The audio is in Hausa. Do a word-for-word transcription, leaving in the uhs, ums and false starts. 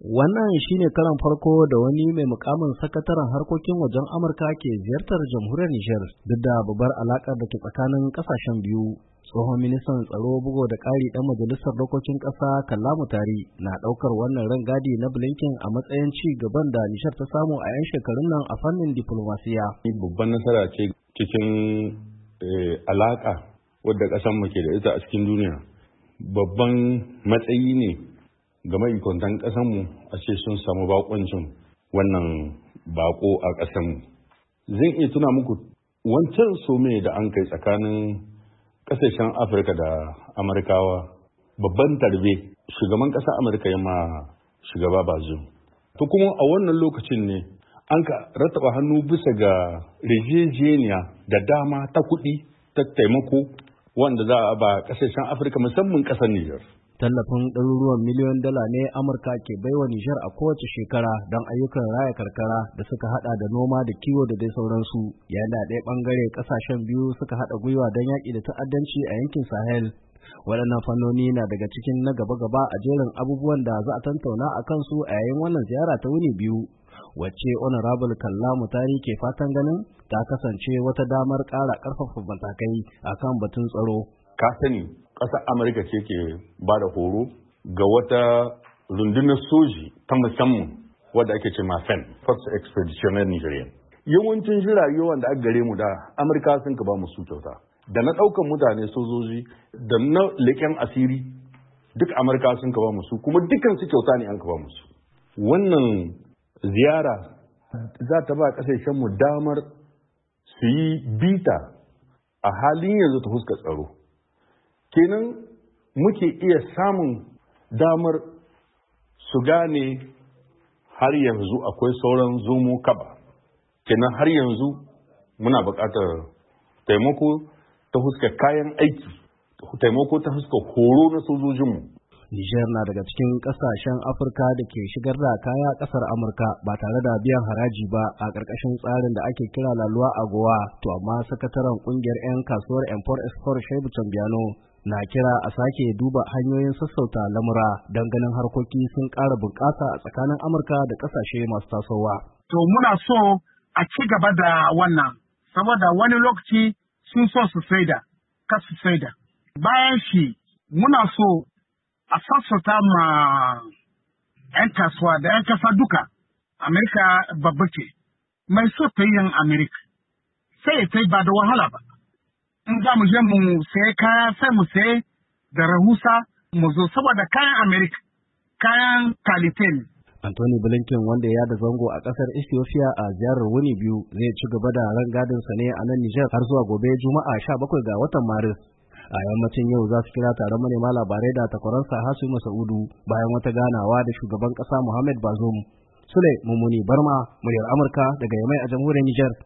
Wannan shine karon farko da wani mai mukamin sakataren harkokin wajen Amurka ke ziyartar jamhuriyar Nijar duk da babbar alakar da ke tsakanin kasashen biyu. Tsohon ministan tsaro bugo da ƙari ɗan majalisar dokokin ƙasa Kallamu Tari na ɗaukar wannan rangadi na Blinken a matsayin ci gaban da Nijar ta samu a 'yan shekarun nan a fannin diplomasiya. Babban nasara ce cikin alaka wadda ƙasar mu ke da ita a cikin duniya. Babban matsayi ne ga ma'aikatan ƙasarmu a ce sun samu bakoncin wannan bako a ƙasarmu. Zan iya tuna muku wancan some da an kai tsakanin ƙasashen Afirka da Amurkawa, babban tarbe shugaban ƙasar Amurka ya ma shugaba Bazoum. To kuma a wannan lokacin ne an ka rattaba hannu bisa ga rijejeniya da dama ta kuɗi ta taimako wanda za a ba ƙasashen Afirka musamman ƙasar Nijar. Tallafin ɗaruruwan miliyon dala ne Amurka ke baiwa Nijar a kowace shekara don ayyukan raya karkara da suka hada da noma da kiwo da dai sauransu, yayin da ɗaya ɓangare ƙasashen biyu suka haɗa gwiwa don yaƙi da ta'addanci a yankin Sahel. Waɗannan fannoni na daga cikin na gaba-gaba a jerin abubuwan da za a tantauna a kansu a yayin wannan ziyara ta wuni biyu, wacce Honorable Kallamu Tari ke fatan ganin ta kasance wata damar ƙara ƙarfafa matakai akan batun tsaro. Ka sani ƙasar Amurka ce ke ba da horo ga wata rundunar soji ta musamman wadda ake ce mafen Force Expeditionary Nigerian. Yawancin jirage wanda aka gare mu da Amurka sun ka ba mu su kyauta. Da na ɗaukan mutane sojoji da na leƙen asiri duk Amurka sun ka ba mu su, kuma dukkan su kyauta ne an ka ba mu su. Wannan ziyara za ta ba ƙasashen mu damar su yi bita a halin yanzu ta huskar tsaro. Kenan muke iya samun damar su gane har yanzu akwai sauran zomo kaba. Kenan har yanzu muna buƙatar taimako ta huskar kayan aiki, taimako ta huskar horo na sojojinmu. Nijar na daga cikin ƙasashen Afirka da ke shigar da kaya ƙasar Amurka ba tare da biyan haraji ba a ƙarƙashin tsarin da ake kira laluwa agowa. To amma sakataren ƙungiyar 'yan kasuwar Import Export Shaibu Tambiano na kira a sake duba hanyoyin sassauta lamura don ganin harkoki sun ƙara bunƙasa a tsakanin Amurka da ƙasashe masu tasowa. To muna so a ci gaba da wannan, saboda wani lokaci sun so su saida, ka su saida. Bayan shi muna so a sassauta ma 'yan kasuwa da 'yan kasa duka. Amerika babba ce, mai so ta yin Amerika sai ya tai ba da wahala ba. In za mu je mu sayi kaya sai mu sayi da rahusa mu zo, saboda kayan Amerika kayan kalite ne. Anthony Blinken, wanda ya da zango a ƙasar Ethiopia a ziyarar wuni biyu, zai ci gaba da rangadinsa ne a nan Nijar har zuwa gobe Juma'a sha bakwai ga watan Maris. A yammacin yau za su kira taron manema labarai da takwaransa Hasu Masa'udu bayan wata ganawa da shugaban ƙasa Muhammad Bazoum. Sule Mummuni Barma, muryar Amurka daga Yamai a jamhuriyar Nijar.